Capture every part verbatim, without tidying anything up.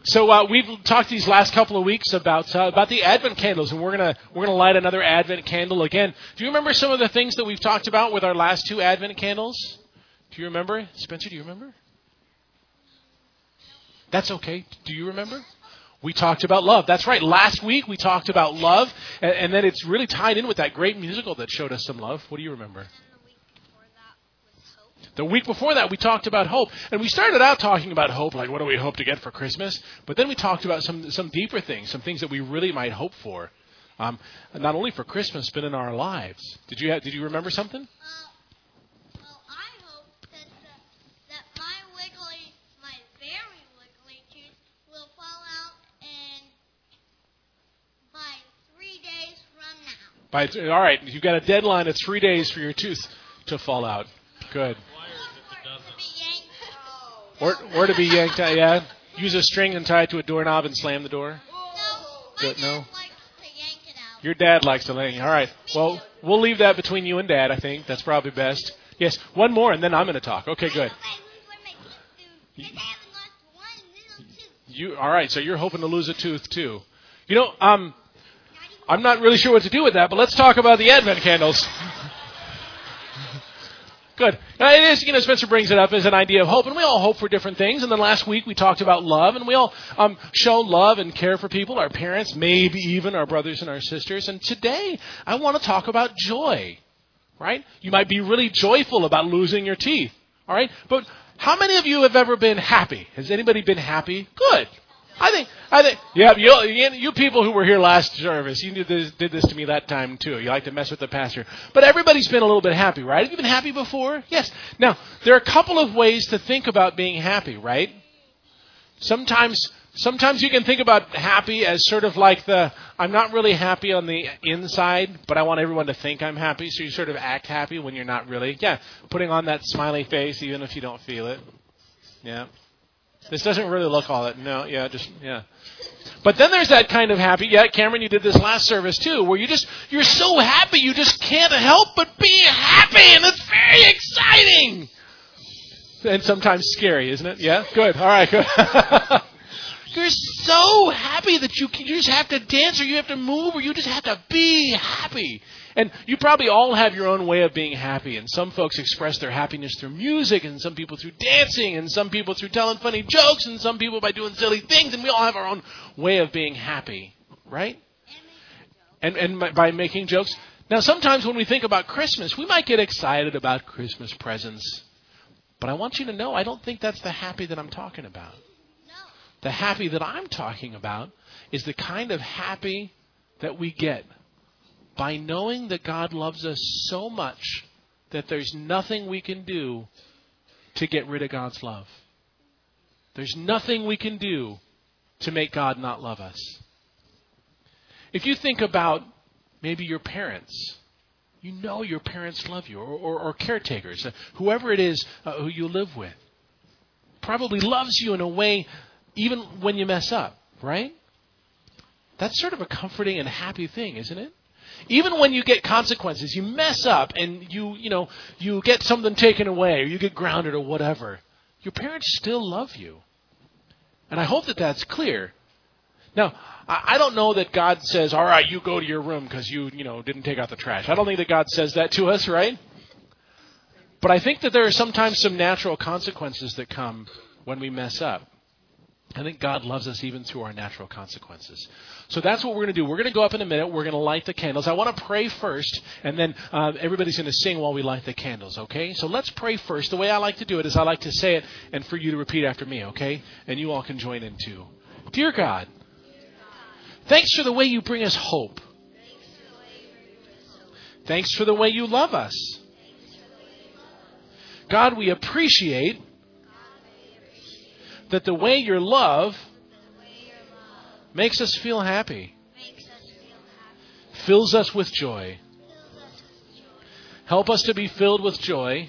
So uh, we've talked these last couple of weeks about uh, about the Advent candles, and we're gonna we're gonna light another Advent candle again. Do you remember some of the things that we've talked about with our last two Advent candles? Do you remember, Spencer? Do you remember? That's okay. Do you remember? We talked about love. That's right. Last week we talked about love, and, and then it's really tied in with that great musical that showed us some love. What do you remember? The week before that, we talked about hope. And we started out talking about hope, like what do we hope to get for Christmas? But then we talked about some some deeper things, some things that we really might hope for, um, not only for Christmas, but in our lives. Did you have, did you remember something? Uh, well, I hope that, the, that my wiggly, my very wiggly tooth will fall out in by three days from now. By, all right, you've got a deadline of three days for your tooth to fall out. Good. Or, or to be yanked out, yeah. Use a string and tie it to a doorknob and slam the door. No, my Good, no? dad likes to yank it out. Your dad likes to yank. All right. Well, we'll leave that between you and Dad, I think. That's probably best. Yes, one more, and then I'm going to talk. Okay, good. You all right? So you're hoping to lose a tooth too. You know, um, I'm not really sure what to do with that, but let's talk about the Advent candles. Good. Now, it is, you know, Spencer brings it up as an idea of hope, and we all hope for different things. And then last week we talked about love, and we all um, show love and care for people, our parents, maybe even our brothers and our sisters. And today I want to talk about joy, right? You might be really joyful about losing your teeth, all right? But how many of you have ever been happy? Has anybody been happy? Good. I think, I think, yeah, you, you people who were here last service, you did this, did this to me that time too. You like to mess with the pastor. But everybody's been a little bit happy, right? Have you been happy before? Yes. Now, there are a couple of ways to think about being happy, right? Sometimes, sometimes you can think about happy as sort of like the, I'm not really happy on the inside, but I want everyone to think I'm happy. So you sort of act happy when you're not really. Yeah, putting on that smiley face even if you don't feel it. Yeah. This doesn't really look all that. No, yeah, just, yeah. But then there's that kind of happy. Yeah, Cameron, you did this last service too, where you just, you're so happy you just can't help but be happy, and it's very exciting. And sometimes scary, isn't it? Yeah? Good. All right, good. You're so happy that you, you just have to dance, or you have to move, or you just have to be happy. And you probably all have your own way of being happy. And some folks express their happiness through music, and some people through dancing, and some people through telling funny jokes, and some people by doing silly things. And we all have our own way of being happy, right? And and by making jokes. Now, sometimes when we think about Christmas, we might get excited about Christmas presents. But I want you to know, I don't think that's the happy that I'm talking about. The happy that I'm talking about is the kind of happy that we get by knowing that God loves us so much that there's nothing we can do to get rid of God's love. There's nothing we can do to make God not love us. If you think about maybe your parents, you know your parents love you, or, or, or caretakers, uh, whoever it is uh, who you live with, probably loves you in a way even when you mess up, right? That's sort of a comforting and happy thing, isn't it? Even when you get consequences, you mess up and you, you know, you get something taken away or you get grounded or whatever, your parents still love you. And I hope that that's clear. Now, I don't know that God says, all right, you go to your room because you, you know, didn't take out the trash. I don't think that God says that to us, right? But I think that there are sometimes some natural consequences that come when we mess up. I think God loves us even through our natural consequences. So that's what we're going to do. We're going to go up in a minute. We're going to light the candles. I want to pray first, and then uh, everybody's going to sing while we light the candles, okay? So let's pray first. The way I like to do it is I like to say it and for you to repeat after me, okay? And you all can join in too. Dear God, thanks for the way you bring us hope. Thanks for the way you love us. God, we appreciate that the way your love makes us feel happy, fills us with joy. Help us to be filled with joy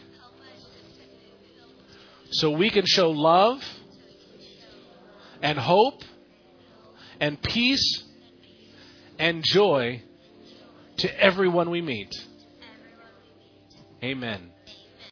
so we can show love and hope and peace and joy to everyone we meet. Amen.